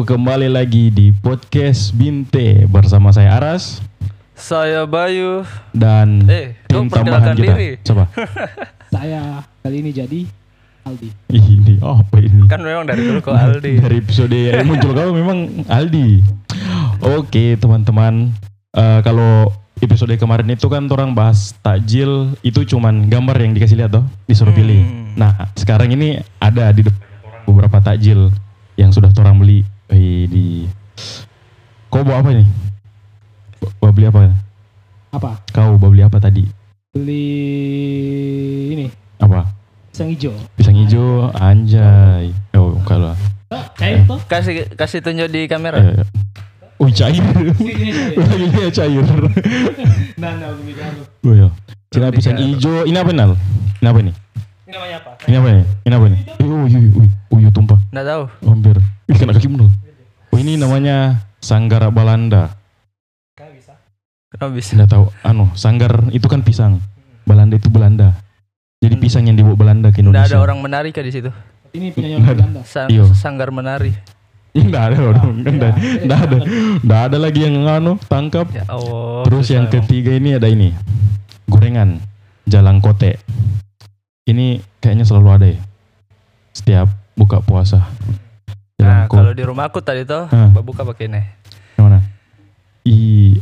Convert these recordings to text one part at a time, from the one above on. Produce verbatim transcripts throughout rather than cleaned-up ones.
kembali lagi di podcast Binte bersama saya Aras, saya Bayu, dan eh, tim tambahan kita. Diri. Coba. Saya kali ini jadi Aldi. Ini apa ini? Kan memang dari dulu kok Aldi. Dari episode yang muncul kau memang Aldi. Oke teman-teman, uh, kalau episode kemarin itu kan orang bahas takjil, itu cuman gambar yang dikasih lihat toh, disuruh Hmm. pilih. Nah sekarang ini ada di depan beberapa takjil yang sudah orang beli. Eh, di kau bawa apa ini? Bawa beli apa? Apa? Kau bawa beli apa tadi? Beli ini Apa? pisang hijau. Pisang hijau, anjay. Oh, kalau Cair toh? Kasih kasih tunjuk di kamera. eh, oh cair. Lagi cair. Nah, nah, beli kamu. Oh ya. Cina pisang hijau. Ini apa Nal? Ini apa nih? Ini namanya apa? Ini apa nih? Ini apa nih? Eh, oh, iya, iya, oh, iya, tumpah. Nggak tahu. Hampir. Ih, kena kakimu dulu. Oh, ini namanya Sanggar Balanda. Kan bisa. Kenapa bisa? Nggak tahu. Anu, Sanggar itu kan pisang. Balanda itu Belanda. Jadi pisang yang dibawa Belanda ke Nggak Indonesia. ada orang menari kah di situ? Ini punya orang Belanda. Sang- Iyo. Sanggar menari. Nggak ada orang. Nggak ada. Nggak ada. Nggak ada lagi yang anu tangkap. Ya Allah. Terus susah yang emang. ketiga ini ada ini. Gorengan. Jalan Kote. Ini kayaknya selalu ada ya. Setiap buka puasa. Nah, Jalan kalau Kote. di rumahku tadi tuh, Hah. buka pakai ini. Yang mana? I.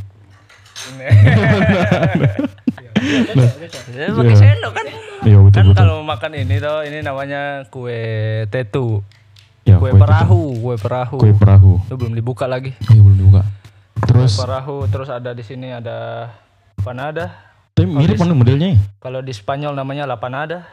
Ya, pakai sendok kan? Iya betul Kan betul. kalau makan ini tuh, ini namanya kue tetu. Ya, Kue itu perahu, kue perahu. tuh. Kue perahu. Itu belum dibuka lagi. Oh, iya belum dibuka. Terus, Kue perahu, terus ada di sini ada panada. tapi mirip Habis. mana modelnya? Kalau di Spanyol namanya la panada.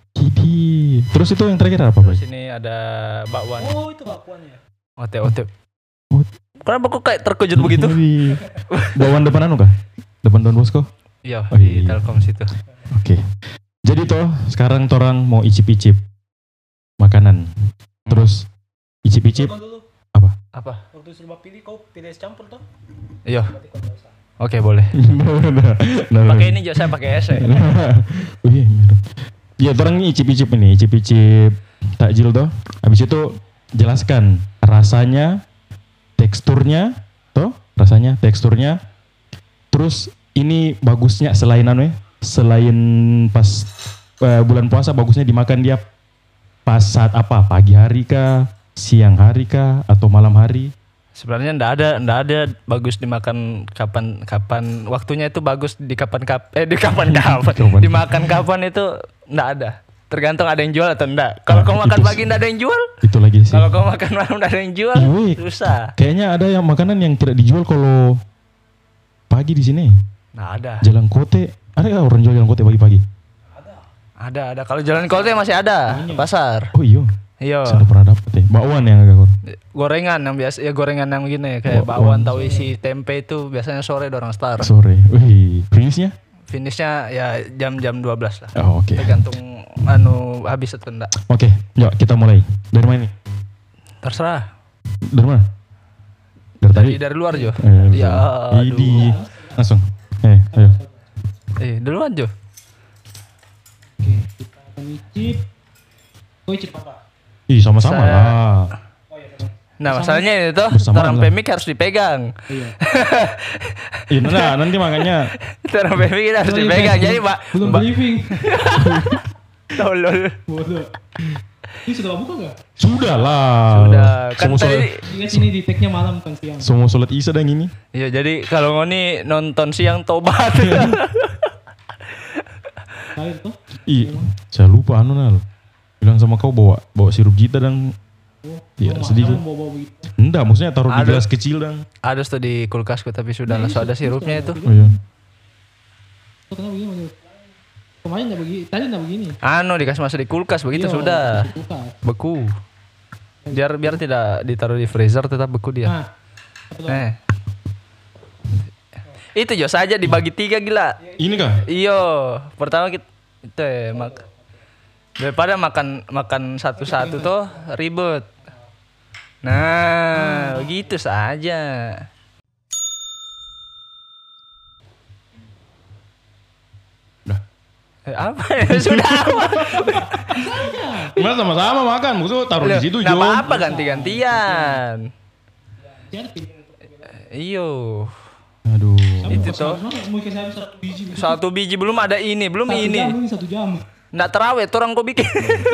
Kidi. Terus itu yang terakhir apa, Pak? Terus ini ada bakwan. Oh, itu bakwan ya. Ote ote. Oh. Kenapa kok kayak terkejut begitu? Di bawaan depan anu kah? Depan Don Bosco? Iya, Oh, di iya. Telkom situ. Oke. Jadi toh sekarang torang mau icip-icip makanan. Terus icip-icip Kau dulu. Apa? Waktu suruh pilih, kau pilih es campur toh? Iya. Berarti kau nggak usah. Oke, boleh. Nah, Pakai ini juga saya pakai es ya. Oh iya, mirip. Ya, torang ini icip-icip ini, icip-icip takjil toh. Habis itu jelaskan rasanya, teksturnya, toh, rasanya, teksturnya. Terus ini bagusnya selain anu ya, selain pas uh, bulan puasa bagusnya dimakan dia pas saat apa? Pagi hari kah, siang hari kah, atau malam hari? Sebenarnya ndak ada ndak ada bagus dimakan kapan kapan waktunya itu bagus di kapan kap eh di kapan kapan Kapan? dimakan kapan itu ndak ada. Tergantung ada yang jual atau enggak. Kalau Ah, kau makan itu pagi ndak ada yang jual. Itu lagi sih. Kalau kau makan malam ndak ada yang jual. Iya, weh. Susah. Kayaknya ada yang makanan yang tidak dijual kalau pagi di sini. Nggak ada. Jalan Kote, ada nggak orang jual Jalan Kote pagi-pagi? Ada ada. Kalau jalan kota masih ada pasar. Oh iya, Iya. saya udah pernah dapet ya. Bakwan yang agak kurang. Gorengan yang biasa ya gorengan yang gini kayak Bakwan. bakwan tahu isi tempe itu biasanya sore dorong start. Sore, wih, finishnya? Finishnya ya jam-jam dua belas lah. Oh, oke. Tergantung anu habis atau enggak. Oke, yuk kita mulai. Dari mana nih? Terserah. Dari mana? Dari tadi? Dari, dari luar Jo. Eh, Ya, aduh. Idi. Langsung. Eh, ayo. Eh, duluan Jo. Oke, kita akan icip. Kau icip apa? Ih, sama-sama Saya- lah. Oh iya, teman. Nah, masalahnya itu Bersamaan orang lah. pemik harus dipegang. Iya. Iya, nah, nanti makanya Orang pemik harus Oh, iya, dipegang. belum- Jadi, Pak, belum Mbak briefing. tolol. Bodoh. Ini sudah buka nggak? sudah lah. Sudah. Kan Semua sholat, tadi Ingat sini di tag-nya malam kan siang. semua sholat isya dan ini. iya, jadi kalau ngoni nonton siang tobat. Cair toh? Ih, saya lupa anu Nal. Bilang sama kau bawa bawa sirup jita dan Oh, Iya, oh, sedikit. jangan bawa-bawa begitu. enggak, maksudnya taruh di Ada. gelas kecil dan. Ada tuh di kulkasku tapi sudah langsung ada sirupnya itu. Oh iya. Tuh, kenapa begini? Mas? Kemarin nggak begini, tadi nggak begini. Anu dikasih masuk di kulkas begitu Iya, sudah. buka. Beku. Biar biar tidak ditaruh di freezer tetap beku dia. Nah, apa tuh? Eh. Itu Jo saja dibagi tiga gila. Ini kah? Iyo, pertama kita itu ya, mak daripada makan makan satu-satu tuh ribet. Nah, begitu saja. Dah. Eh, apa ya? Sudah apa? Mas sama-sama makan, maksudnya taruh di situ Nggak Jo. apa-apa ganti-gantian. Masih ada pilihan untuk Iyo. Aduh. Itu toh. Mau kasih habis satu biji. Satu biji belum ada ini, belum Satu ini. jam ini satu jam. Nggak terawet orang kok bikin.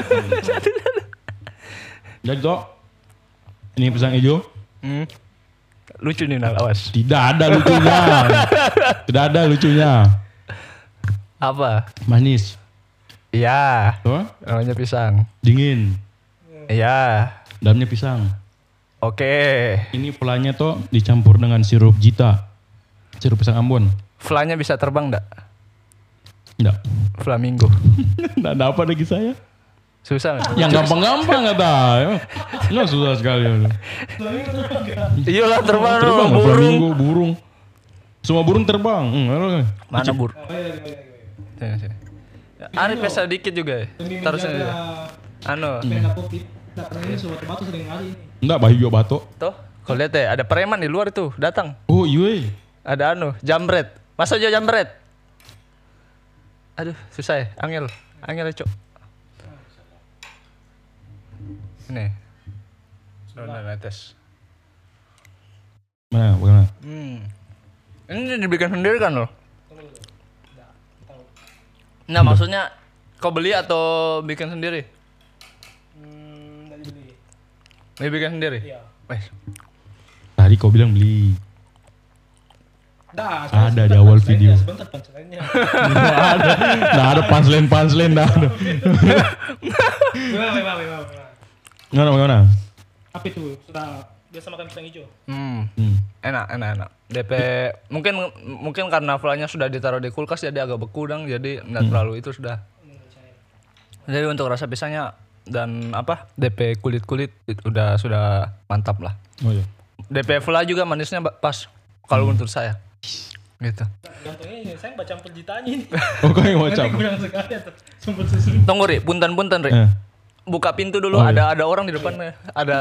Jadi toh, ini pisang hijau. Hmm. Lucu nih Nal, awas. Tidak ada lucunya. Tidak ada lucunya. Apa? Manis. Iya. Tuh, Namanya pisang. dingin. Iya. Dalamnya pisang. Oke. Ini pelanya tuh dicampur dengan sirup jita. Sirup pisang Ambon. Flanya bisa terbang nggak? Enggak. Flamingo. Enggak ada apa lagi saya. Susah nggak? Yang gampang-gampang kata. Enggak susah sekali. Iya lah terbang, Terbang burung. flamingo, burung. Semua burung terbang. Hmm, Mana bur? Sini, sini. Ari pesa dikit juga ya. Taruh sini juga. Anu, Pengen putih. Nah, pernah ini suatu batu sering kali. enggak Bayu bato. tuh. Kau lihat ya, ada preman di luar itu datang. Oh iya. Ada anu, jambret. Masa aja jambret? Aduh, susah ya. Angel. Angel ya, Cok. Ini. Sudah netes. Mana? Bagaimana? Hmm. Ini dibikin sendiri kan lo? Nah, maksudnya kau beli atau bikin sendiri? Hmm, dari beli. Beli bikin sendiri? Iya. Wes. Tadi kau bilang beli. Dah, Ada di awal video. Sebentar pancelannya. Nggak ada. Nggak ada punchline punchline dah. Memang, memang, memang. Gimana gimana? Apa itu? Sudah biasa makan pisang hijau. Hmm. Hmm. Enak, enak, enak. D P mungkin mungkin karena flanya sudah ditaruh di kulkas jadi agak beku dong, jadi enggak terlalu itu sudah. Jadi untuk rasa pisangnya dan apa? D P kulit-kulit itu udah sudah mantap lah. Oh iya. D P fla juga manisnya ba- pas kalau menurut saya. Gitu. Gantungnya ini, saya baca perjitanya ini. Oh kau yang Nanti macam. kurang sekali atau sumber susu. Tunggu Ri, punten-punten Ri. Eh. Buka pintu dulu, Oh, ada ada orang di depannya. Ada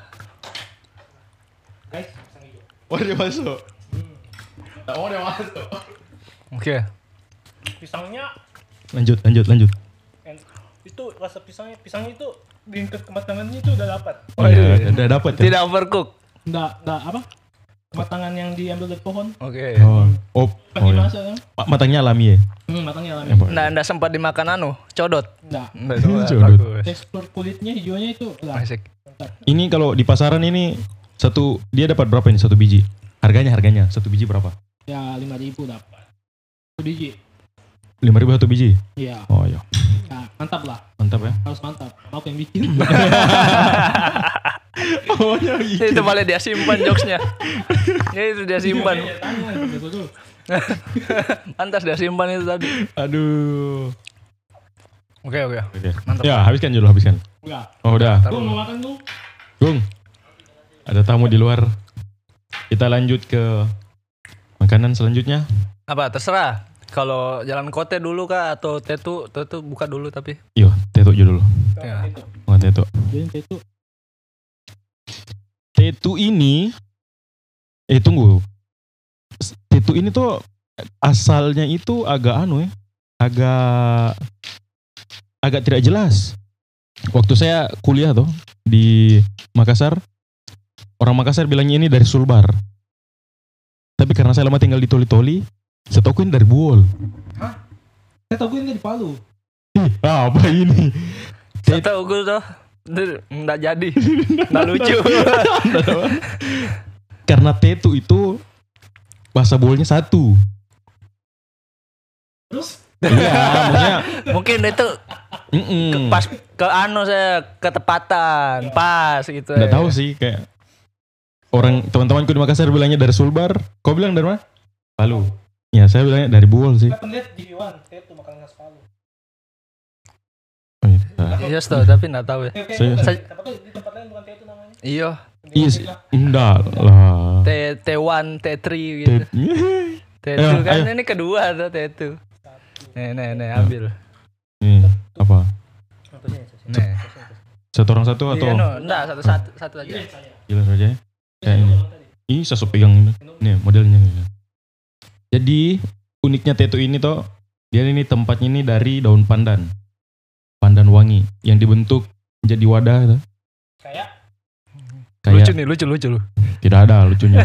Guys, pisang hijau. Oh dia masuk. Tak mau dia masuk. Oke. Pisangnya Lanjut lanjut lanjut. en- itu rasa pisangnya, pisangnya itu tingkat kematangannya itu udah dapat. Oh iya, udah dapat ya. Tidak overcook. Enggak, enggak apa? Kematangan yang diambil dari pohon. Oke. Oh, oh, Pas oh iya. dimasak kan? Ma- Matangnya alami ya. Hmm, matangnya alami. Nah, Anda sempat dimakan anu, codot. Enggak. Nggak, coba, Codot. bagus. Tekstur kulitnya hijaunya itu lah. Asik. Mantap. Ini kalau di pasaran ini satu dia dapat berapa ini satu biji? Harganya harganya satu biji berapa? Ya lima ribu dapat. Satu biji. Lima ribu satu biji. Iya. Oh iya, Ya, mantap lah. mantap ya. Harus mantap. Mau yang bikin. Oh iya. Itu malah dia simpan jokesnya. Ya itu dia simpan. Iya, tanya, gitu dulu. Pantas dia simpan itu tadi. Aduh. Oke oke. Oke. Mantap. Ya habiskan dulu habiskan. Enggak. Oh udah. Gue mau makan tuh. Gung. Ada tamu di luar. Kita lanjut ke makanan selanjutnya. Apa terserah. Kalau jalan kote dulu kah atau tetu, tetu buka dulu tapi. Yo, tetu aja dulu. Ya. Itu. Oh, tetu. Jadi itu Tetu ini eh tunggu. Tetu ini tuh asalnya itu agak anu ya. Agak agak tidak jelas. Waktu saya kuliah tuh di Makassar, orang Makassar bilangnya ini dari Sulbar. Tapi karena saya lama tinggal di Toli-Toli, saya tahu ini dari Buol. saya tahu gue ini di Palu. Ih, apa ini? Saya tahu gue tuh nggak jadi, nggak lucu. Karena tetu itu bahasa Buolnya satu. Terus Iya, maksudnya Mungkin itu mm-mm. pas ke anu saya ketepatan, pas gitu. Nggak ya. tahu sih kayak orang teman-temanku di Makassar bilangnya dari Sulbar. Kau bilang dari mana? Palu. Ya saya bilangnya dari Buol sih. saya pernah lihat di Iwan, saya tuh makan khas Palu. Oh, iya. Iya, tahu tapi nggak tahu ya. Kayak kayak Saya- bukan, saya- tapi di tempat lain bukan kayak itu namanya. Iya, Iya sih. Enggak lah. T T satu, T tiga gitu. T dua Ayo, kan ayo. ini kedua tuh T dua. Nih, nih, nih, ambil. Nih, apa? Nih. Satu orang satu atau Iya, no, enggak, satu satu satu aja. jelas aja ya? Kayak ini. Ini saya suka pegang ini. Nih modelnya. Jadi uniknya tetu ini toh, dia ini tempatnya ini dari daun pandan. Pandan wangi yang dibentuk menjadi wadah. Toh. Kayak Lucu Kayak nih, lucu lucu lu. tidak ada lucunya.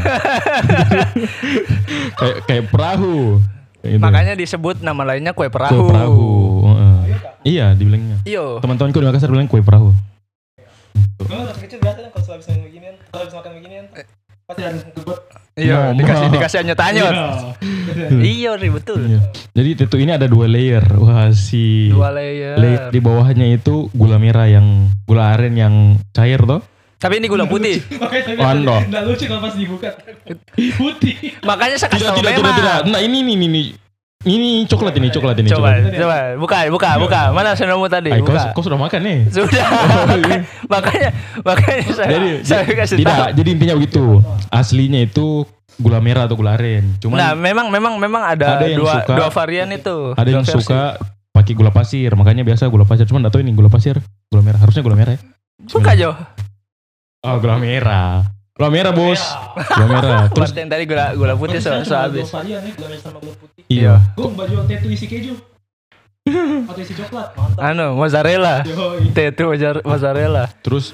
kayak kayak perahu. Kayak gitu. Makanya disebut nama lainnya kue perahu. Kue perahu. Heeh. Iya dibilangnya. Iyo. Teman-temanku di Makassar bilang kue perahu. Kalau waktu kecil biasa kan kalau habis main beginian, kalau habis makan beginian, pasti ada kebot. Iya, Mama. dikasih dikasih anyot-anyot. Iya, nih betul. Iya. Jadi tetu ini ada dua layer. Wah si Dua layer. layer di bawahnya itu gula merah yang gula aren yang cair toh. Tapi ini gula putih. Makanya saya Oh, no. bilang, nggak lucu kalau pas dibuka. Putih. Makanya saya kasih Tidak tahu tidak memang. tidak tidak. Nah ini ini ini ini ini coklat ini coklat ini Coba, coklat. coba, buka, buka, buka. Mana senomu tadi? Ay, kau, Buka. kau sudah makan nih. Sudah. makanya, makanya saya, Jadi saya kasih tidak. tahu. Jadi intinya begitu. Aslinya itu gula merah atau gula aren. Cuman Nah, memang, memang, memang ada, ada yang dua, suka- dua varian itu. ada yang dua versi. suka pakai gula pasir. Makanya biasa gula pasir. Cuman nggak tahu ini gula pasir, gula merah. Harusnya gula merah ya. Buka Jo. Oh gula merah. Gula merah bos. Gula merah. Terus Terus yang tadi gula gula putih so, so habis. Dua varian nih, gula merah sama gula putih. iya. Gue baju tattoo isi keju. Atau isi coklat. Mantap. Anu, mozzarella. Yoi. Teh itu mozzar- mozzarella. Terus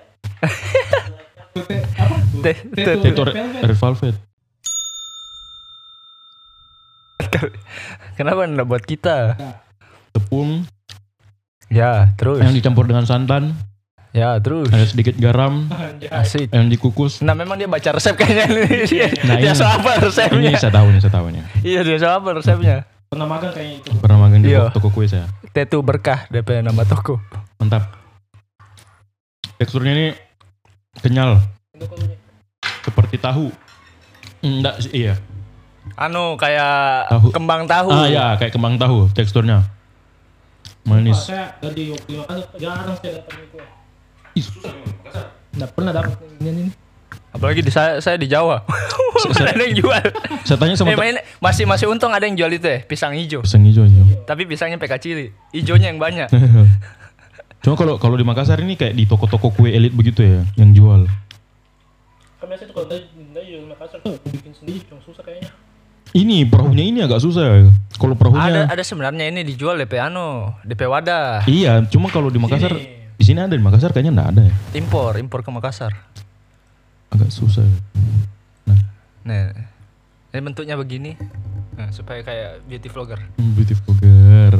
Tete- apa? Teh, teh, itu Red red velvet. red velvet. Kenapa enggak buat kita? Tepung Ya, terus. yang dicampur dengan santan, Ya, terus. ada sedikit garam, Asik. yang dikukus. Nah, memang dia baca resep kayaknya nih. Dia, Nah, dia ini- so hafal resepnya. Ini saya tahu nih, saya tahu nih. Iya, dia so hafal resepnya. Pernah magang kayaknya itu. Pernah magang di Iya. toko kue saya. Tetu berkah D P nama toko. Mantap. Teksturnya ini kenyal, Itu kalau seperti tahu. Enggak sih, iya. Anu kayak Tahu. kembang tahu. Ah ya, kayak kembang tahu teksturnya. Manis. saya dari Yogyakarta jarang saya dapat kue. Nggak pernah dapat ini ini. Apalagi di saya, saya di Jawa. Mana ada yang jual. Saya tanya sama Eh, main, masih masih untung ada yang jual itu ya, pisang hijau. pisang hijau hijau. Tapi pisangnya P K cili, hijaunya yang banyak. Cuma kalau kalau di Makassar ini kayak di toko-toko kue elit begitu ya, yang jual. Kan biasa tuh kalau dari dari Makassar tuh bikin sendiri cuma susah kayaknya. Ini perahunya ini agak susah. Kalau Ada perahunya ada sebenarnya ini dijual D P anu, D P wadah. iya, cuma kalau di Makassar Sini. di sini ada, di Makassar kayaknya enggak ada ya. Impor, impor ke Makassar. Agak susah. Nah, Nah, ini bentuknya begini. Nah, supaya kayak beauty vlogger. hmm, beauty vlogger.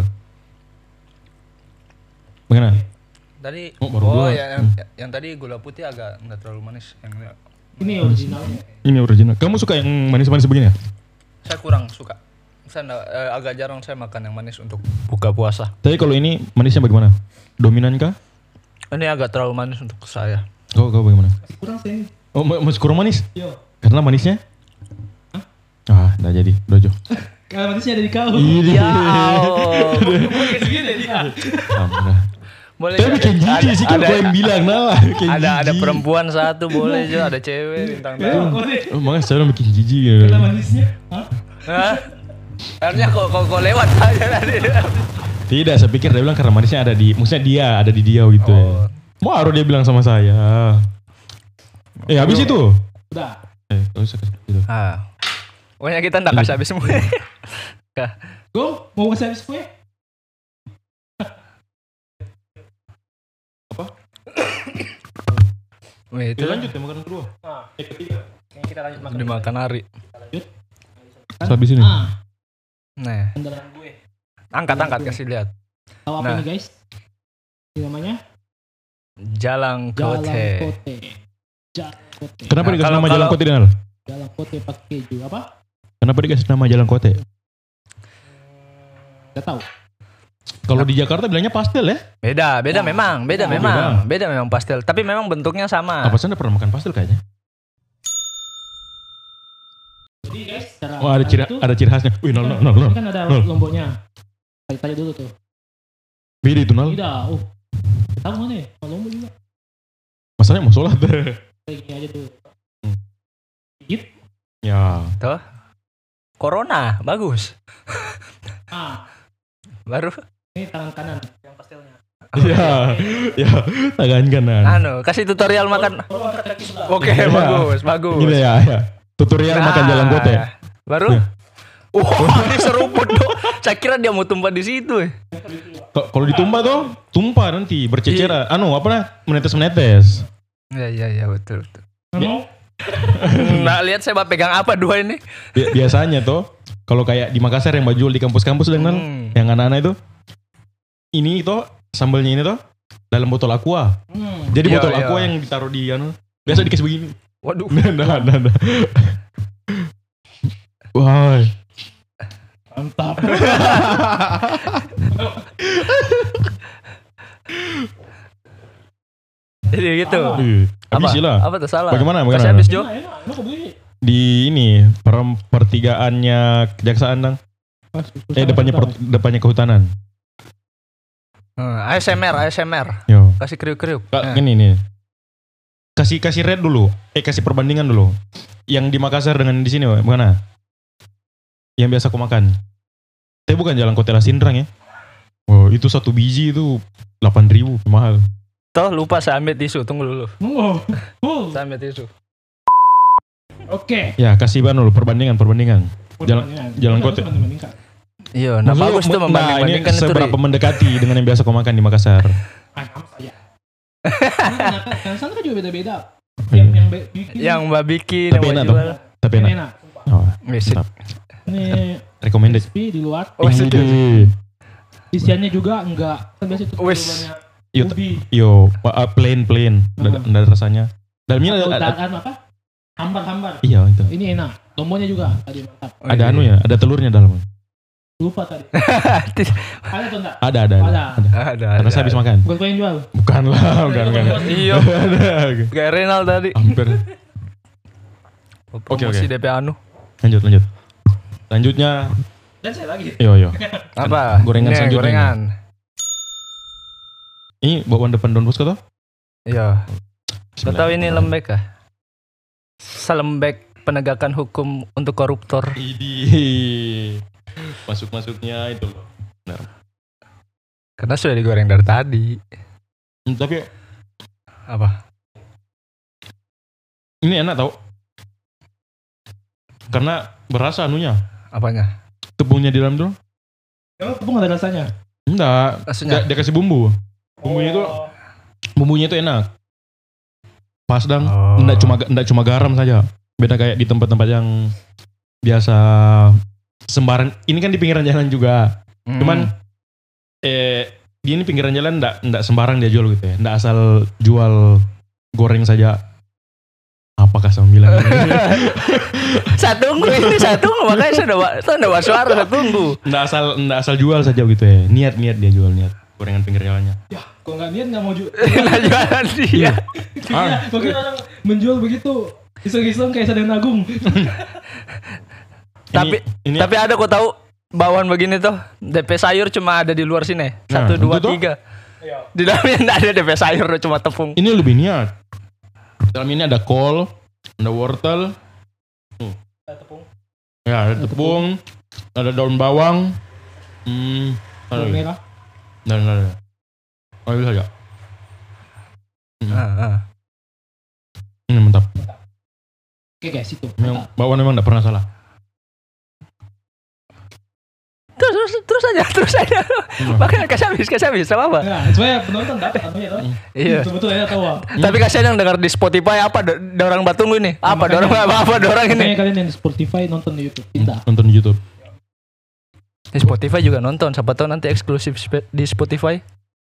Bagaimana? Tadi Oh, baru oh dua. ya, yang, yang tadi gula putih agak nggak terlalu manis. Yang Ini originalnya. Ini original. Kamu suka yang manis-manis begini ya? saya kurang suka. Saya nggak- eh, agak jarang saya makan yang manis untuk buka puasa. Tapi kalau ini manisnya bagaimana? Dominan kah? Ini agak terlalu manis untuk saya. Kau kau bagaimana? Masih kurang sih ini. Oh, ma- masih kurang manis? Yo. Karena manisnya? Ah, enggak jadi, dojo. Kalau manisnya ada di kau. Ini. Ya Allah. Kayak segini dia. Alhamdulillah. Boleh. Tapi bikin jijik sih kalau ada, kau yang bilang nah. bikin ada ada jijik. perempuan satu boleh juga, ada cewek bintang tamu. Kau deh. Oh, makanya saya bikin jijik ya. Kalau manisnya. Hah? Hah? Harusnya kok kok kok lewat aja tadi. Tidak, saya pikir dia bilang karena manisnya ada di, maksudnya dia ada di dia gitu ya. Oh. Mau harus dia bilang sama saya. Eh, habis itu. Udah. Eh, kalau saya kasih gitu. Ah. Pokoknya kita ndak kasih habis semua. Kah. Go, mau kasih habis kue? Wih, itu Itu lanjut ya makan kedua. Nah, Eh, ketiga. ini kita lanjut makan. dimakan hari. Habis ini. Ah, Nah, andalan gue. angkat angkat kasih lihat. Tahu apa Nah. ini guys? Ini namanya Jalang Jalan Kote. Kote. Jalan Kote. Kenapa Nah, dikasih kalau- nama Jalan kalau- Kote Denal? Jalan Kote pakai keju apa? Kenapa dikasih nama Jalan Kote? Gak tahu. Kalau di Jakarta bilangnya pastel ya? Beda, beda memang, beda Oh, memang, beda memang pastel. Tapi memang bentuknya sama. Apa saya pernah makan pastel kayaknya? Jadi guys, cara Oh, ada ciri itu, ada ciri khasnya. Wih, nol nol nol nol. ini kan ada Nol. lomboknya. Tanya dulu tuh. Beda itu nol. Tidak, oh. Tahu mana ya? Kalau lombok juga. Masalahnya mau sholat. Kayak gini aja tuh. Hmm. Gigit. Ya. Tuh. Corona, bagus. Ah, Baru ini tangan kanan yang pastelnya. Ya. Ya. Tangan kanan. anu, kasih tutorial makan. Kalau angkat kaki sebelah. Oke, Ya. bagus, bagus. Gini ya, ya. Tutorial Nah, makan Jalan Kote. Baru? Ya. Wah, ini seruput dong. Saya kira dia mau tumpah di situ. eh. K- Kalau ditumpah tuh, tumpah nanti berceceran. Anu, apa nah? Menetes-menetes. Iya iya iya betul betul. Memang Nggak lihat saya pegang apa dua ini. Bi- biasanya tuh kalau kayak di Makassar yang jual di kampus-kampus dengan Hmm. yang anak-anak itu ini tuh sambalnya ini tuh dalam botol aqua. hmm. Jadi Iya, botol iya. aqua yang ditaruh di anu biasa dikasih begini. Waduh. Nah, nah, nah. Wah. Mantap. Jadi gitu. Ih, Apa? habis lah. Apa tuh salah? Bagaimana, Kasih bagaimana? habis Jo. Enak, enak. Lu kok beli? Di ini per- pertigaannya kejaksaan dang. Pas, Eh depannya per- depannya kehutanan. Hmm, A S M R, A S M R. Yo. Kasih kriuk-kriuk. Kak, Nah. ini nih. Kasih kasih red dulu. Eh kasih perbandingan dulu. Yang di Makassar dengan di sini, mana? Yang biasa aku makan. Tapi bukan jalan Kotela Sindrang ya. Oh, itu satu biji itu delapan ribu, mahal. Toh lupa saya ambil tisu, tunggu dulu. Oh, oh. Saya ambil tisu. Oke. Ya, kasih ban dulu perbandingan, perbandingan. Jalan- Perbandingan. jalan Kita kota. harus banding-bandingkan. Iya, nah Maksudnya, bagus tuh nah, ini membanding-bandingkan itu. seberapa Ri. mendekati dengan yang biasa kau makan di Makassar. Ah, sama saja. Nah, kan sana kan juga beda-beda. Yang yang be- bikin Yang Mbak bikin, Tapi yang enak Mbak tuh. jual. Tapi ini enak. enak. Oh, Wisit. mantap. Ini Recommended. crispy di luar. Oh, Ini sedih. deh. Isiannya juga enggak. Kan biasa itu Wes. banyak Yo, ubi. yo, uh, plain plain, nggak ada, Hmm. nggak ada rasanya. Dalamnya Atau ada, ada, dan apa? Hambar-hambar. iya itu. Ini enak. Lomboknya juga tadi mantap. Oh, Ada iya. anu ya, ada telurnya dalam. Lupa tadi. Ada atau enggak? Ada, ada, ada. Ada. ada. Ada, Karena saya habis makan. Bukan kau yang jual. Bukan lah, bukan, bukan. Iya, Ada. kayak Renal tadi. Hampir. Oke, oke. D P anu. Lanjut, lanjut. Selanjutnya, Dan saya lagi. yo yo. Apa? Gorengan Ini, selanjutnya Gorengan. Ini bawaan depan Don Bosco tuh? Iya. Kau tahu ini lembek kah? Selembek penegakan hukum untuk koruptor. Idi. Masuk-masuknya itu loh. Benar. Karena sudah digoreng dari tadi. Hmm, tapi Apa? ini enak tau. Karena berasa anunya. Apanya? Tepungnya di dalam tuh. Emang tepung ada rasanya? Enggak. Maksudnya? Dia, dia kasih bumbu. Bumbunya itu Oh. bumbunya itu enak. Pas dang. Oh. Enggak cuma enggak cuma garam saja. Beda kayak di tempat-tempat yang biasa sembarang. Ini kan di pinggiran jalan juga. Hmm. Cuman eh di ini pinggiran jalan enggak enggak sembarang dia jual gitu ya. Enggak asal jual goreng saja. Apakah saya bilang ini? Saya tunggu ini, saya tunggu makanya saya udah saya udah suara, saya tunggu. Enggak asal enggak asal jual saja gitu ya. Niat-niat dia jual niat gorengan pinggir jalannya. Ya, kok nggak niat nggak mau jual. Nah, jualan dia. Ah, Mungkin orang menjual begitu iseng-iseng kayak Sadar Agung. Tapi ini tapi ada kok tahu bawaan begini tuh D P sayur cuma ada di luar sini. Satu, Nah, dua, itu tuh. tiga. Di dalamnya enggak ada D P sayur, cuma tepung. ini lebih niat. Dalam ini ada kol, ada wortel, Tepung. ya ada tepung, ada daun bawang, hmm, ada Bawang lagi. merah. Ada, ada, ada. Oh, itu saja. Ah, ah. Ini mantap. Oke guys itu. Memang bawang memang enggak pernah salah. Terus, terus, terus aja, terus aja. Makanya kasih habis, kasih habis, sama apa? Nah, supaya penonton dapat anunya tau. Iya. Betul-betul ya tahu. ah. Tapi kasihan yang dengar di Spotify apa do- dorang batunggu ini? Apa makanya- dorang apa, apa dorang Makanya ini? kalian yang di Spotify nonton di YouTube kita. Nonton di YouTube. Di Spotify juga nonton, siapa tahu nanti eksklusif spe- di Spotify.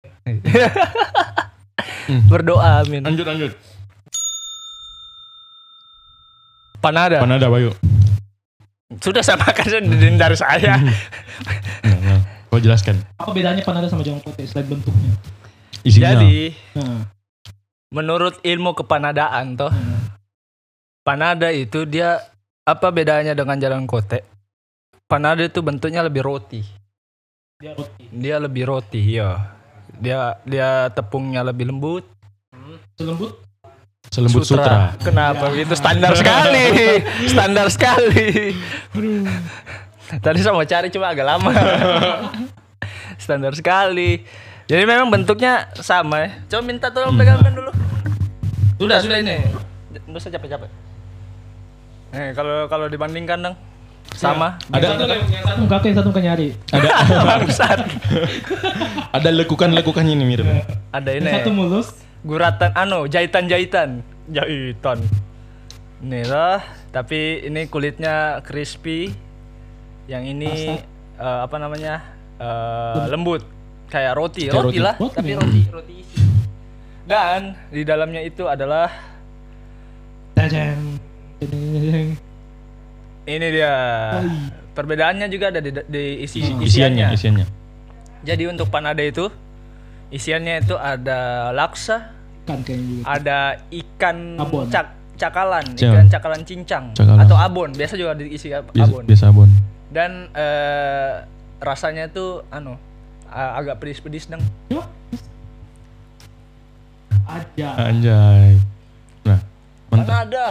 Berdoa amin. Lanjut, lanjut. Panada. Panada, Bayu. Sudah saya makan sudah dari saya. Nah, nah. Kau jelaskan. Apa bedanya panada sama jagung kote selain bentuknya? Isinya. Jadi, Nah, menurut ilmu kepanadaan toh, panada itu dia apa bedanya dengan jalan kote? Panada itu bentuknya lebih roti. dia roti. Dia lebih roti, ya. Dia dia tepungnya lebih lembut. Selembut. Selembut sutra. Kenapa gitu? Standar sekali. Standar sekali. Tadi saya mau cari cuma agak lama. Standar sekali. Jadi memang bentuknya sama ya. Coba minta tolong pegangkan dulu. Sudah, sudah ini. Enggak usah capek-capek. Eh, kalau kalau dibandingkan dong sama. Ada Yang satu kakek, yang satu nyari. Bangsat. ada lekukan-lekukannya ini mirip. Ada ini. Yang satu mulus. guratan anu jahitan-jahitan. Jahitan. Nih loh, tapi ini kulitnya crispy. Yang ini uh, apa namanya? Uh, lembut. Kayak roti, Kayak roti, roti. lah, Roti tapi memang. roti, roti isi. Dan di dalamnya itu adalah Tajang. Tajang. ini dia. Oi. Perbedaannya juga ada di, di isi, Isiannya, isiannya. isiannya. Jadi untuk panada itu isiannya itu ada laksa, Kan kayaknya juga. ada ikan Abon. cak cakalan, Cang. ikan cakalan cincang Cakalan. atau abon. Biasa juga diisi ab- Biasa, abon. biasa abon. Dan eh, rasanya itu anu a- agak pedis-pedis dong. Coba. Aja. Anjay. Nah, mantap. Panada.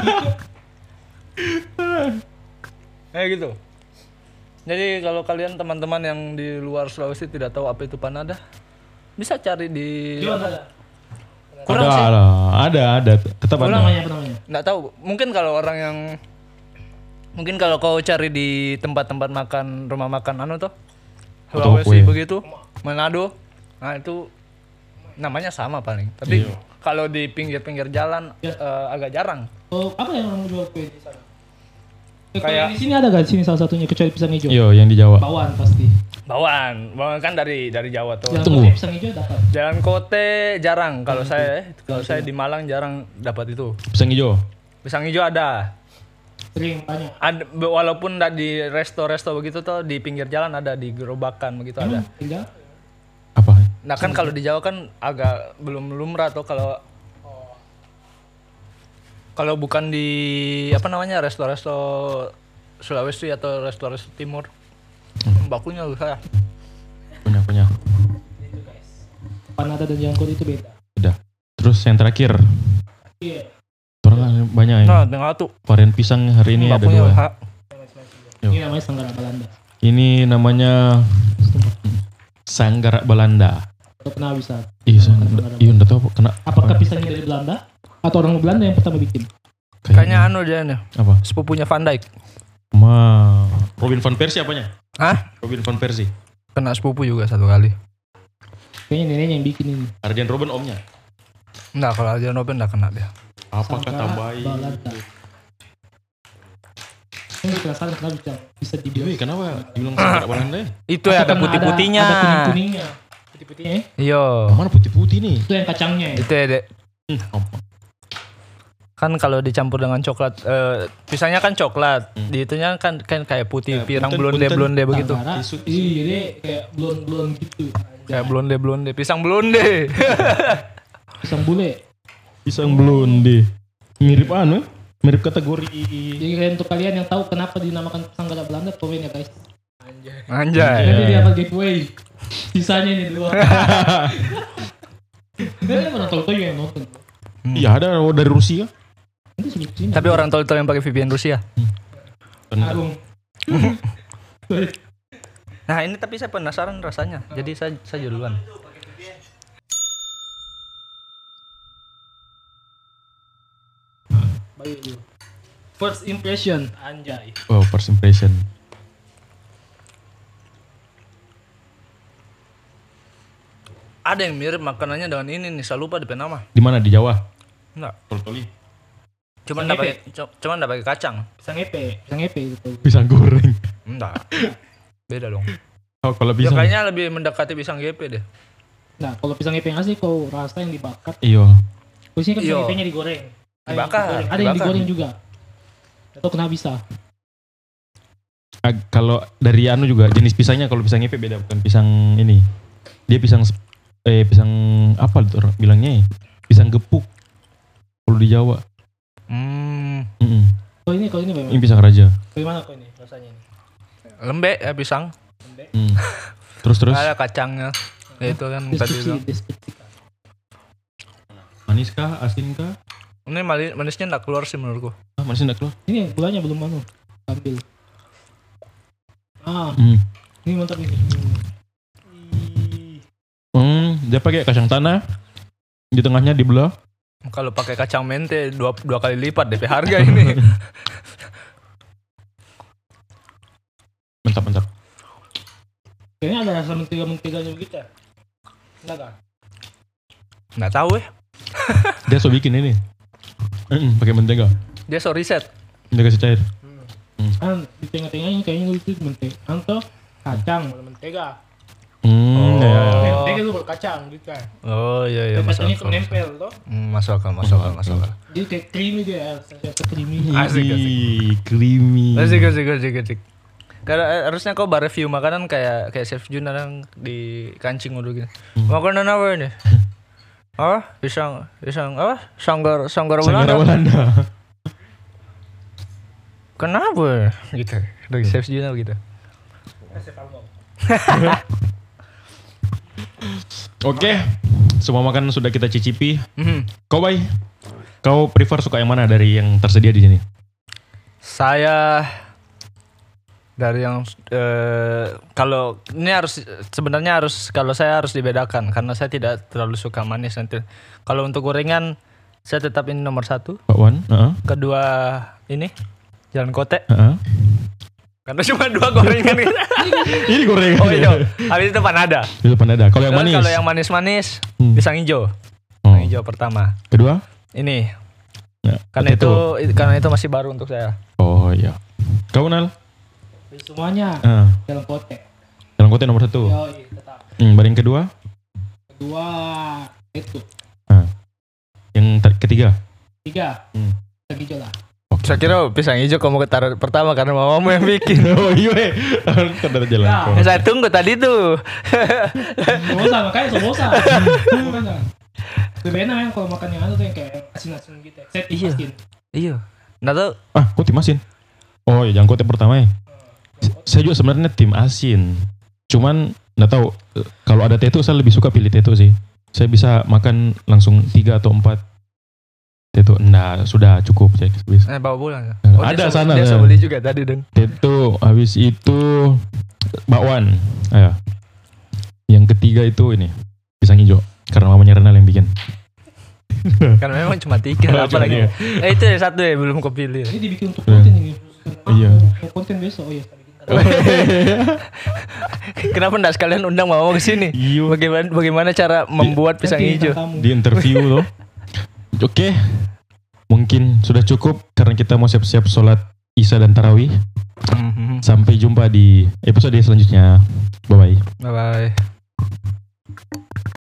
Kayak gitu. Jadi kalau kalian teman-teman yang di luar Sulawesi tidak tahu apa itu panada, bisa cari di Coba ada. kurang ada, sih. ada, ada, ada. Tetap Apa ada. namanya? Apa namanya? Nggak tahu. Mungkin kalau orang yang mungkin kalau kau cari di tempat-tempat makan rumah makan anu tuh Atau Sulawesi kue. begitu, Manado, nah itu namanya sama paling. Tapi Iya. kalau di pinggir-pinggir jalan Ya. eh, agak jarang. Oh, apa yang orang jual kue di sana? Eh, kalau Kayak- yang di sini ada gak di sini salah satunya kecuali pisang hijau? Yo, yang di Jawa. Bawaan pasti. Bawaan, bawaan kan dari dari Jawa tuh. Yang Tunggu. kote pisang hijau dapat. Jalan Kote jarang kalau saya kalau saya di Malang jarang dapat itu. Pisang hijau. Pisang hijau ada. Sering banyak. Ada walaupun enggak di resto-resto begitu tuh di pinggir jalan ada di gerobakan begitu ada. Emang tinggal. Apa? Nah kan kalau di Jawa kan agak belum lumrah tuh kalau kalau bukan di apa namanya resto-resto Sulawesi atau resto-resto Timur bakunya saya. Punya, punya. Itu guys. Panada dan jangkut itu beda. Udah. Terus yang terakhir. Iya. Orang banyak ini. Nah tengah tuh Varian pisang hari ini ada bakunya dua. ha- Yo. Ini namanya Sanggara Belanda. Ini namanya Sanggara Belanda. Kau pernah bisa? Iya, saya- iya enggak tahu kena Apakah pisangnya dari Belanda? Atau orang Belanda yang pertama bikin? kayaknya anu dia nih apa? sepupunya Van Dijk. Ma, Robin van Persie apanya? Hah? Robin van Persie. Kena sepupu juga satu kali. Kayaknya neneknya yang bikin ini. Arjen Robben omnya. Enggak kalau Arjen Robben enggak kena dia. Apa Sanggara kata bayi? Belanda. Saya penasaran kenapa bisa, bisa dibilang. Wih, kenapa dibilang Sanggara Belanda ya? Itu ya ada Karena putih-putihnya. Ada kuning-kuningnya. Putih-putihnya. eh? Iya. Mana putih-putih nih? Itu yang kacangnya ya. Itu ya, Dek. Hmm, apa? Kan kalau dicampur dengan coklat eh, pisangnya kan coklat. Di itunya kan kan kayak putih, Ya, pirang punten- blonde-blonde begitu. Sanggara. Isu- Iya, jadi kayak blon-blon gitu. Kayak blonde-blonde, pisang blonde. Pisang bule. Pisang blonde. Mirip anu? Mirip kategori. Jadi kalian untuk kalian yang tahu kenapa dinamakan Sanggara Belanda, komen ya guys. Anjay. Nanti dia dapat giveaway. Sisanya nih di luar. Kalian pernah tahu tuh yang nonton. Iya, ada dari Rusia. Nanti sini sini. Tapi orang tol-tol yang pakai V P N Rusia. Benar. Agung. Nah, ini tapi saya penasaran rasanya. Jadi saya saya duluan. First impression, anjay. Wow, first impression. Ada yang mirip makanannya dengan ini nih, saya lupa D P nama. Di mana? Di Jawa? Enggak. Tol-toli. Cuman Pisang enggak epe. pakai cu- cuman enggak pakai kacang. Pisang epe, pisang epe itu. Pisang goreng. Enggak. Beda dong. Oh, kalau Ya pisang. kayaknya lebih mendekati pisang G P deh. Nah, kalau pisang epe yang asli kau rasa yang dibakar. Iya. Kau sini kan pisang Iya. epenya digoreng. Ada yang Dibakar, digoreng. Ada yang dibakar. digoreng juga. Atau kenapa bisa? Ag- kalau dari anu juga jenis pisangnya, kalau pisang epe beda, bukan pisang ini. Dia pisang sep- eh pisang apa tuh orang bilangnya ya? Pisang gepuk. Kalau di Jawa. Hmm, Mm-mm. Kau ini, kau ini Ini bagaimana? pisang raja. Bagaimana kau ini rasanya ini? lembek ya pisang. Hmm. Terus terus Ada kacangnya. Ya itu kan tadi Deskripsi, bilang. deskripsi. manis kah, asin kah? Ini mali- manisnya enggak keluar sih menurutku. Ah, manisnya enggak keluar. Ini gulanya belum anu. Ambil. Ah, Hmm. ini mantap ini. Hmm, dia pakai kacang tanah. Di tengahnya dibelah. Kalau pakai kacang mente dua, dua kali lipat D P harga ini. Mantap, mantap. Kayaknya ada rasa mentega-menteganya begitu ya. Enggak kan? Nggak tahu ya. Dia so bikin ini. Mm, pakai mentega. Dia so riset. Dia kasih cair. Kan di tengah-tengahnya kayaknya itu mentega. Anto kacang, mentega. Hmm, Oh. ya, ya. Mentega itu berkacang gitu kan. Oh iya iya masuk Katanya akal. nempel toh. Hmm, masuk akal, masuk akal, masuk akal. Jadi kayak creamy dia, rasa creamy. Asik, asik. Ih, creamy. Asik asik asik asik. Karena eh, harusnya kau bar-review makanan kayak kayak Chef Jun orang di kancing udah gini. Makanan apa ini? Apa? Pisang, pisang apa? Sanggar, sanggar Sanggara Belanda. Belanda. Kenapa? Gitu. Dari Chef Jun gitu. Oke, semua makanan sudah kita cicipi. Mhm. Kau Bay, kau prefer suka yang mana dari yang tersedia di sini? Saya dari yang eh, kalau ini harus sebenarnya harus kalau saya harus dibedakan karena saya tidak terlalu suka manis nanti. Kalau untuk gorengan saya tetap ini nomor satu. Pak Wan? Heeh. Kedua ini Jalan Kote Heeh. karena cuma dua gorengan. Ini gorengan. Oh iya. Habis itu panada. Itu panada. Kalau yang Terus manis? Kalau yang manis-manis Hmm. pisang hijau. Oh. Pisang hijau pertama. Kedua? Ini Ya, karena itu potato. karena itu masih baru untuk saya. Oh iya. Kau Nal? Dari semuanya Heeh. dalam kotek. Jalan Kote nomor satu. Yo, iya, tetap. Hmm, baring kedua? Kedua itu. Ah. Yang ter- ketiga? Tiga. Hmm. Lagi hijau lah. Saya kira pisang hijau kamu ketaruh pertama karena mamamu yang bikin. Oh iya. Kadar jalan. Ya. Kote. Saya tunggu tadi tuh. Sobosa makanya sobosa. Makanya. Sebenarnya memang kalau makan yang anu tuh yang kayak asin-asin gitu. Saya Iya. asin. Iya. Nggak tahu. Ah, kok tim asin? Oh iya, Jalan Kote pertama ya. Saya juga sebenarnya tim asin. Cuman nggak tahu eh, kalau ada teto saya lebih suka pilih teto sih. Saya bisa makan langsung tiga atau empat teto. Nah, sudah cukup saya bisa. Eh bawa pulang. ya? Nah, Oh, ada dia so- sana, Dia ya. so beli juga tadi dong. Teto, habis itu bakwan. Ah, ya. Yang ketiga itu ini pisang hijau karena mamanya Renal yang bikin. Karena memang cuma tiga. Oh, apa cuma lagi? tiga. Eh itu ya satu ya belum kepilih. Ini dibikin untuk konten ini. Ah, Iya. mau konten besok. Oh iya. Kenapa enggak sekalian undang mama ke sini? Iya. Bagaimana bagaimana cara membuat pisang Nanti hijau? tamu. Di interview loh. Oke, mungkin sudah cukup karena kita mau siap-siap sholat Isya dan Tarawih. Mhm. Sampai jumpa di episode selanjutnya. Bye bye. Bye bye.